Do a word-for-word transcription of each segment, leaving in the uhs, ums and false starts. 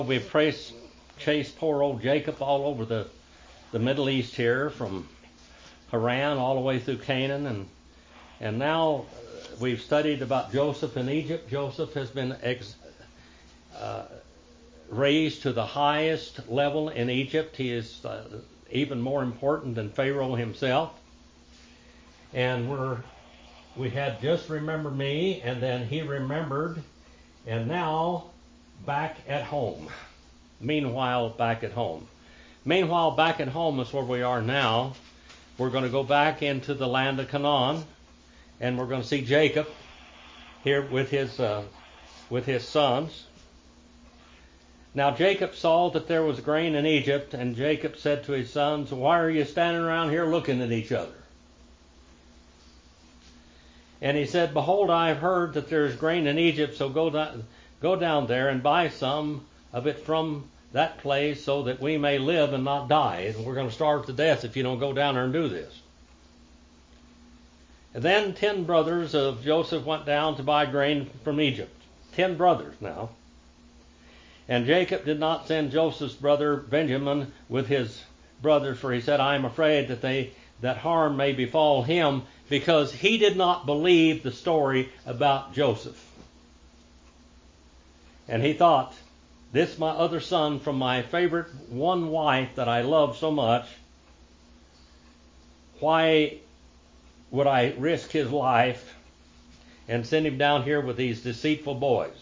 We've traced, chased poor old Jacob all over the, the Middle East here, from Haran all the way through Canaan, and and now we've studied about Joseph in Egypt. Joseph has been ex, uh, raised to the highest level in Egypt. He is uh, even more important than Pharaoh himself. And we're we had just remembered me, and then he remembered, and now back at home. Meanwhile, back at home. Meanwhile, back at home is where we are now. We're going to go back into the land of Canaan, and we're going to see Jacob here with his uh, with his sons. Now Jacob saw that there was grain in Egypt, and Jacob said to his sons, "Why are you standing around here looking at each other?" And he said, "Behold, I have heard that there is grain in Egypt, so go down, go down there and buy some of it from that place, so that we may live and not die. And we're going to starve to death if you don't go down there and do this." And then ten brothers of Joseph went down to buy grain from Egypt. Ten brothers now. And Jacob did not send Joseph's brother Benjamin with his brothers, for he said, "I am afraid that they that harm may befall him," because he did not believe the story about Joseph. And he thought, this my other son from my favorite one wife that I love so much, why would I risk his life and send him down here with these deceitful boys?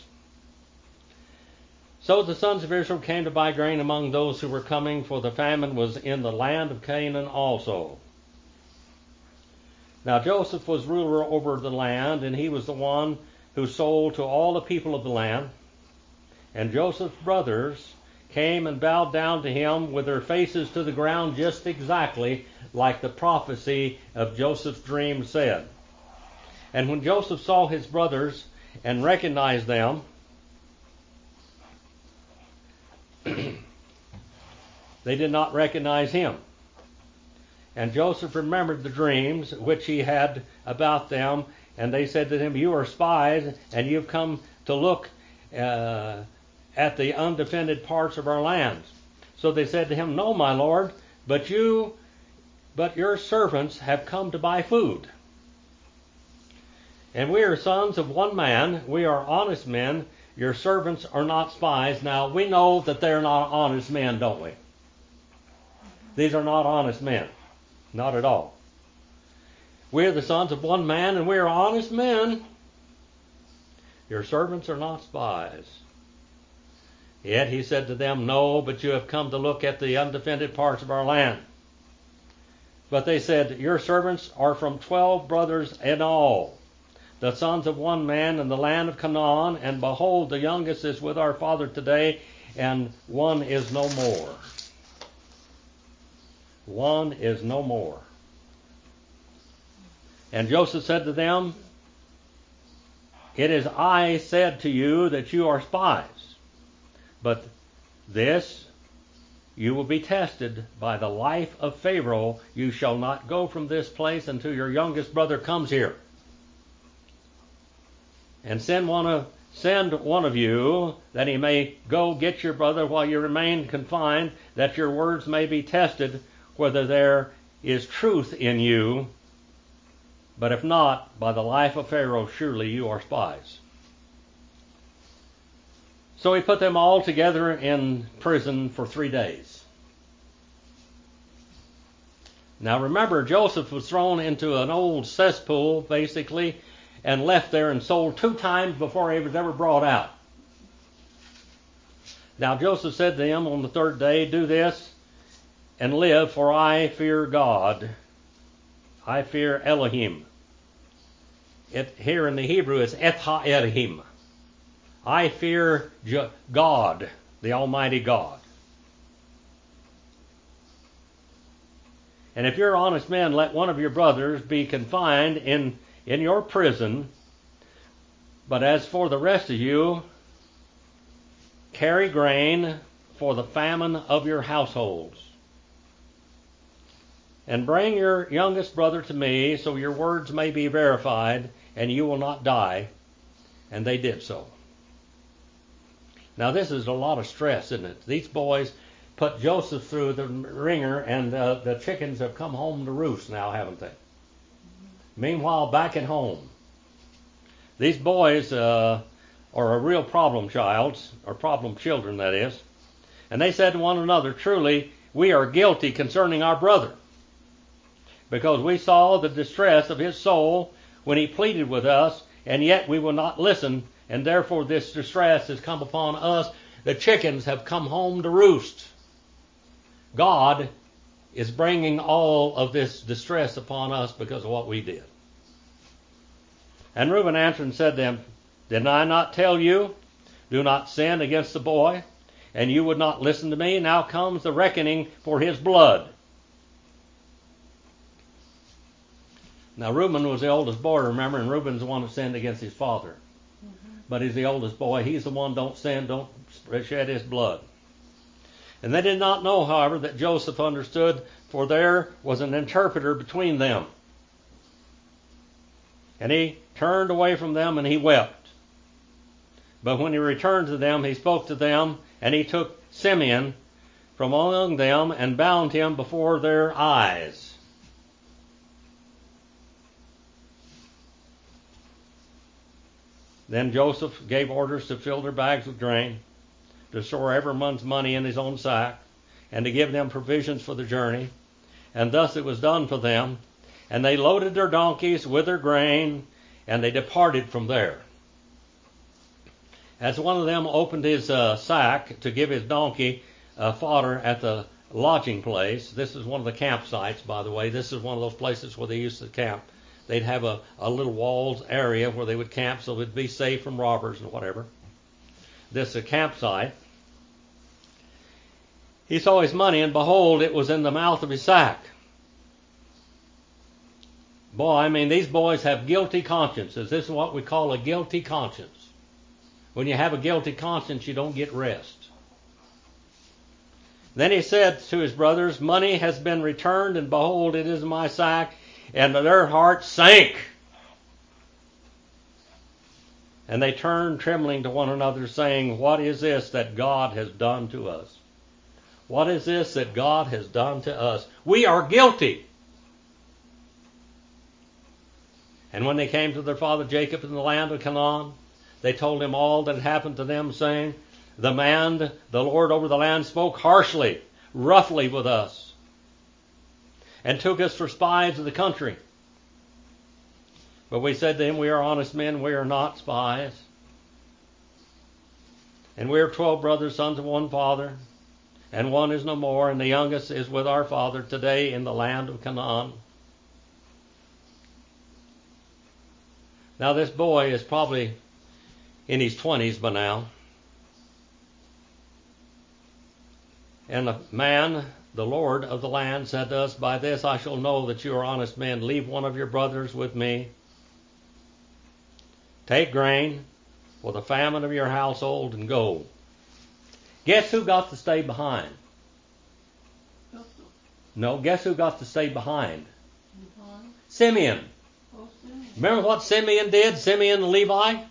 So the sons of Israel came to buy grain among those who were coming, for the famine was in the land of Canaan also. Now Joseph was ruler over the land, and he was the one who sold to all the people of the land. And Joseph's brothers came and bowed down to him with their faces to the ground, just exactly like the prophecy of Joseph's dream said. And when Joseph saw his brothers and recognized them, they did not recognize him. And Joseph remembered the dreams which he had about them, and they said to him, "You are spies, and you've come to look uh, at the undefended parts of our lands." So they said to him, "No, my lord, but you, but your servants have come to buy food. And we are sons of one man. We are honest men. Your servants are not spies." Now we know that they're not honest men, don't we? These are not honest men. Not at all. We're the sons of one man, and we are honest men. Your servants are not spies. Yet he said to them, "No, but you have come to look at the undefended parts of our land." But they said, "Your servants are from twelve brothers in all, the sons of one man in the land of Canaan, and behold, the youngest is with our father today, and one is no more. One is no more." And Joseph said to them, "It is I said to you that you are spies, but this you will be tested by the life of Pharaoh. You shall not go from this place until your youngest brother comes here. And send one of send one of you, that he may go get your brother while you remain confined, that your words may be tested, whether there is truth in you. But if not, by the life of Pharaoh, surely you are spies." So he put them all together in prison for three days. Now remember, Joseph was thrown into an old cesspool, basically, and left there and sold two times before he was ever brought out. Now Joseph said to them on the third day, "Do this and live, for I fear God. I fear Elohim." It, here in the Hebrew, it's Et Ha-Elohim. I fear God, the Almighty God. And if you're honest men, let one of your brothers be confined in, in your prison. But as for the rest of you, carry grain for the famine of your households. And bring your youngest brother to me, so your words may be verified, and you will not die. And they did so. Now this is a lot of stress, isn't it? These boys put Joseph through the ringer, and uh, the chickens have come home to roost now, haven't they? Meanwhile, back at home, these boys uh, are a real problem child, or problem children, that is. And they said to one another, truly, we are guilty concerning our brother, because we saw the distress of his soul when he pleaded with us, and yet we will not listen, and therefore this distress has come upon us. The chickens have come home to roost. God is bringing all of this distress upon us because of what we did. And Reuben answered and said to them, did I not tell you, do not sin against the boy? And you would not listen to me. Now comes the reckoning for his blood. Now Reuben was the oldest boy, remember, and Reuben's the one that sinned against his father. Mm-hmm. But he's the oldest boy. He's the one, don't sin, don't shed his blood. And they did not know, however, that Joseph understood, for there was an interpreter between them. And he turned away from them and he wept. But when he returned to them, he spoke to them, and he took Simeon from among them and bound him before their eyes. Then Joseph gave orders to fill their bags with grain, to store every man's money in his own sack, and to give them provisions for the journey. And thus it was done for them. And they loaded their donkeys with their grain, and they departed from there. As one of them opened his uh, sack to give his donkey uh, fodder at the lodging place, this is one of the campsites, by the way. This is one of those places where they used to camp. They'd have a, a little walled area where they would camp so they'd be safe from robbers and whatever. This is a campsite. He saw his money, and behold, it was in the mouth of his sack. Boy, I mean, these boys have guilty consciences. This is what we call a guilty conscience. When you have a guilty conscience, you don't get rest. Then he said to his brothers, money has been returned, and behold, it is in my sack. And their hearts sank. And they turned trembling to one another, saying, what is this that God has done to us? What is this that God has done to us? We are guilty. And when they came to their father Jacob in the land of Canaan, they told him all that had happened to them, saying, the man, the Lord over the land, spoke harshly, roughly with us, and took us for spies of the country. But we said to him, we are honest men, we are not spies. And we are twelve brothers, sons of one father, and one is no more, and the youngest is with our father today in the land of Canaan. Now this boy is probably in his twenties by now. And the man, the Lord of the land, said to us, by this I shall know that you are honest men. Leave one of your brothers with me. Take grain for the famine of your household and go. Guess who got to stay behind? No, guess who got to stay behind? Simeon. Remember what Simeon did, Simeon and Levi?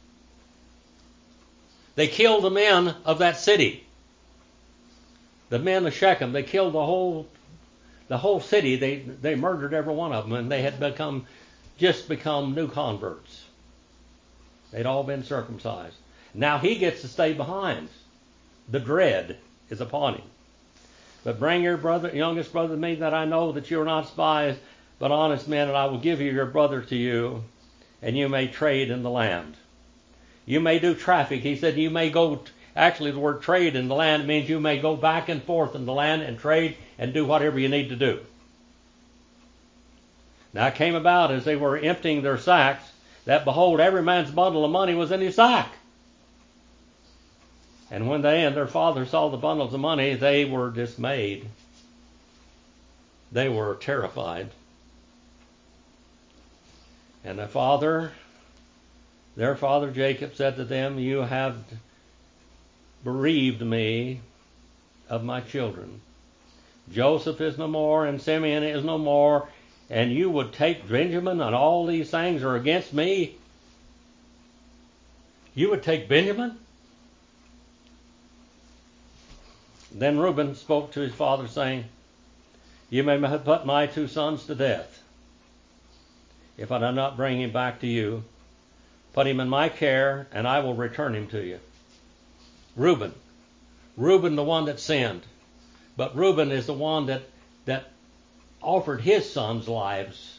They killed the men of that city. The men of Shechem, they killed the whole the whole city. They they murdered every one of them, and they had become just become new converts. They'd all been circumcised. Now he gets to stay behind. The dread is upon him. But bring your brother, youngest brother to me, that I know that you are not spies, but honest men, and I will give you your brother to you, and you may trade in the land. You may do traffic. He said you may go, actually the word trade in the land means you may go back and forth in the land and trade and do whatever you need to do. Now it came about as they were emptying their sacks, that behold, every man's bundle of money was in his sack. And when they and their father saw the bundles of money, they were dismayed. They were terrified. And their father, their father Jacob said to them, you have bereaved me of my children. Joseph is no more, and Simeon is no more, and you would take Benjamin, and all these things are against me. You would take Benjamin? Then Reuben spoke to his father, saying, You may put my two sons to death, if I do not bring him back to you. Put him in my care, and I will return him to you. Reuben. Reuben, the one that sinned. But Reuben is the one that, that offered his sons' lives,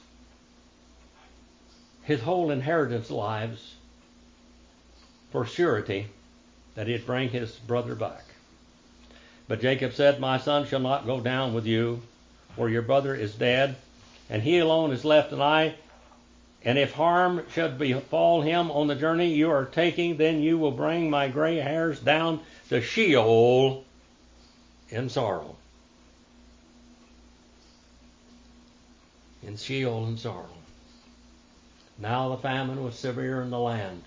his whole inheritance lives, for surety that he'd bring his brother back. But Jacob said, My son shall not go down with you, for your brother is dead, and he alone is left, and I. And if harm should befall him on the journey you are taking, then you will bring my gray hairs down to Sheol in sorrow. In Sheol in sorrow. Now the famine was severe in the land.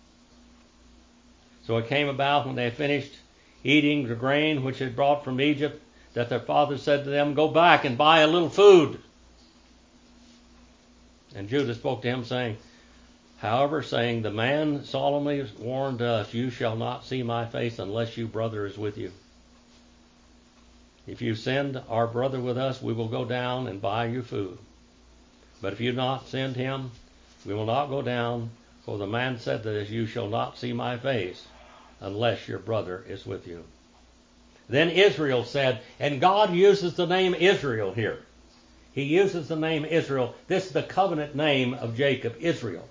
So it came about when they had finished eating the grain which had brought from Egypt, that their father said to them, Go back and buy a little food. And Judah spoke to him, saying, However, saying, The man solemnly warned us, You shall not see my face unless your brother is with you. If you send our brother with us, we will go down and buy you food. But if you not send him, we will not go down, for the man said to us, You shall not see my face unless your brother is with you. Then Israel said, and God uses the name Israel here. He uses the name Israel. This is the covenant name of Jacob, Israel.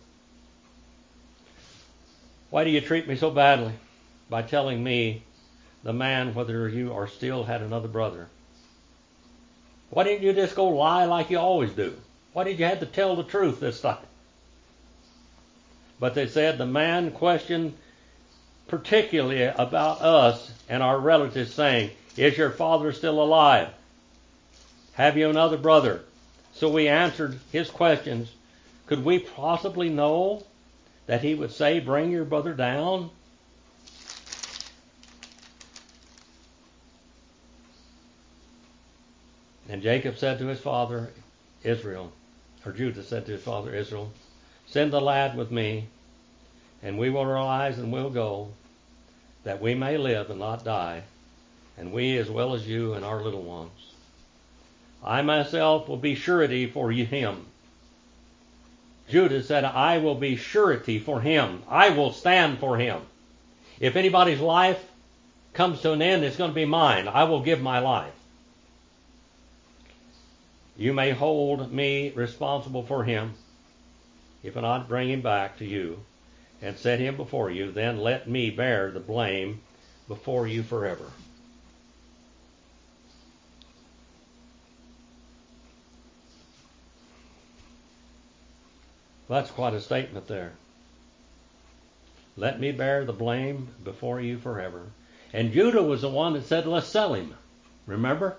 Why do you treat me so badly? By telling me, the man, whether you or still had another brother. Why didn't you just go lie like you always do? Why did you have to tell the truth this time? But they said the man questioned particularly about us and our relatives, saying, Is your father still alive? Have you another brother? So we answered his questions. Could we possibly know that he would say, Bring your brother down? And Jacob said to his father Israel, or Judah said to his father Israel, Send the lad with me, and we will arise and we'll go, that we may live and not die, and we as well as you and our little ones. I myself will be surety for him. Judah said, I will be surety for him. I will stand for him. If anybody's life comes to an end, it's going to be mine. I will give my life. You may hold me responsible for him. If I not bring him back to you and set him before you, then let me bear the blame before you forever. That's quite a statement there. Let me bear the blame before you forever. And Judah was the one that said, let's sell him. Remember?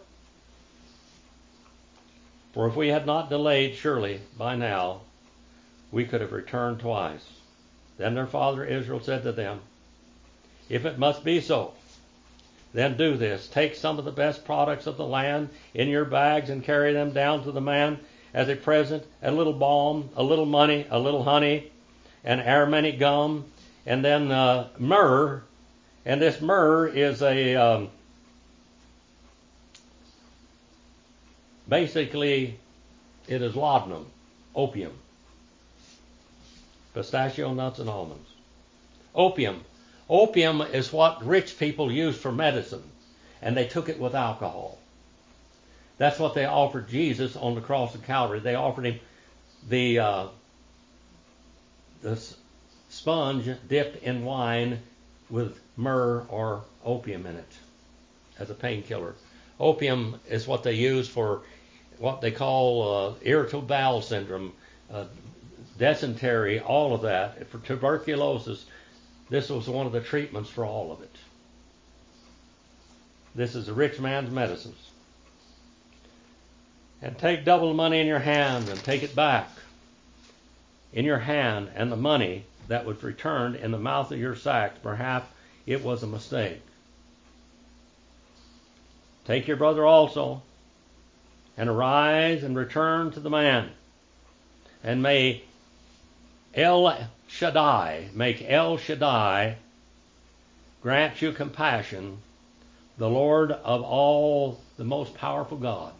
For if we had not delayed, surely by now we could have returned twice. Then their father Israel said to them, If it must be so, then do this. Take some of the best products of the land in your bags and carry them down to the man as a present, a little balm, a little money, a little honey, and aromatic gum, and then uh, myrrh. And this myrrh is a, um, basically, it is laudanum, opium, pistachio nuts and almonds. Opium. Opium is what rich people use for medicine, and they took it with alcohol. That's what they offered Jesus on the cross of Calvary. They offered him the uh, the sponge dipped in wine with myrrh or opium in it as a painkiller. Opium is what they use for what they call uh, irritable bowel syndrome, uh, dysentery, all of that. For tuberculosis, this was one of the treatments for all of it. This is a rich man's medicines. And take double the money in your hand and take it back in your hand, and the money that was returned in the mouth of your sacks, perhaps it was a mistake. Take your brother also, and arise and return to the man. And may El Shaddai, make El Shaddai grant you compassion the Lord of all, the most powerful God,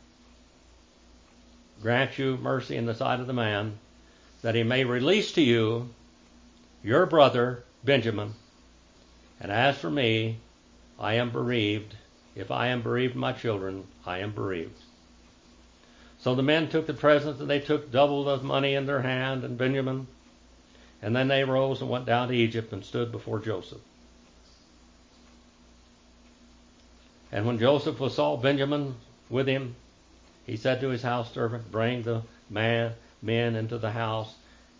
grant you mercy in the sight of the man, that he may release to you your brother Benjamin. And as for me, I am bereaved. If I am bereaved of my children, I am bereaved. So the men took the presents, and they took double the money in their hand, and Benjamin. And then they rose and went down to Egypt and stood before Joseph. And when Joseph saw Benjamin with him, he said to his house servant, bring the man, men into the house,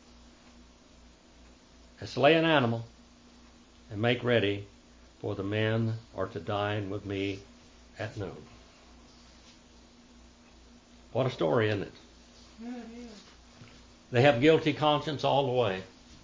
and slay an animal, and make ready, for the men are to dine with me at noon. What a story, isn't it? Yeah, it is. They have guilty conscience all the way.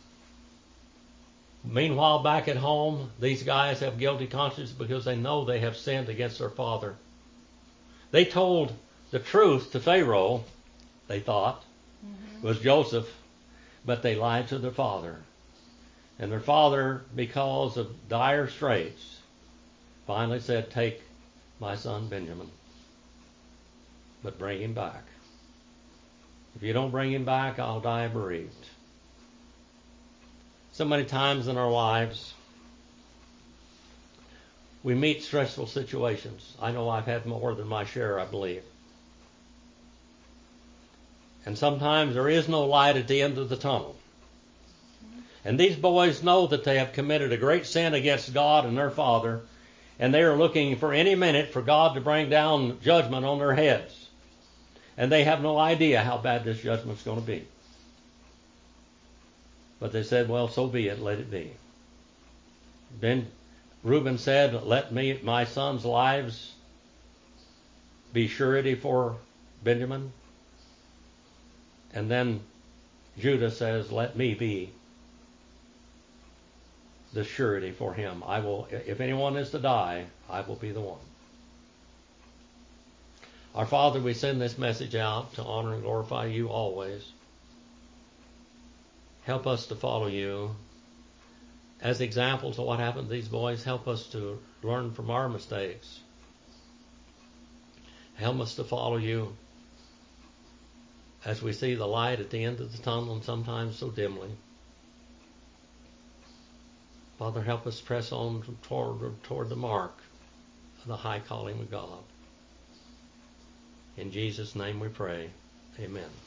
Meanwhile, back at home, these guys have guilty conscience because they know they have sinned against their father. They told the truth to Pharaoh, they thought, mm-hmm. was Joseph, but they lied to their father. And their father, because of dire straits, finally said, take my son Benjamin, but bring him back. If you don't bring him back, I'll die bereaved. So many times in our lives, we meet stressful situations. I know I've had more than my share, I believe. And sometimes there is no light at the end of the tunnel. And these boys know that they have committed a great sin against God and their father, and they are looking for any minute for God to bring down judgment on their heads. And they have no idea how bad this judgment's going to be. But they said, well, so be it, let it be. Then Reuben said, let me, my sons' lives be surety for Benjamin. And then Judah says, let me be the surety for him. I will, if anyone is to die, I will be the one. Our Father, we send this message out to honor and glorify you always. Help us to follow you. As examples of what happened to these boys, help us to learn from our mistakes. Help us to follow you as we see the light at the end of the tunnel, and sometimes so dimly. Father, help us press on toward, toward the mark of the high calling of God. In Jesus' name we pray. Amen.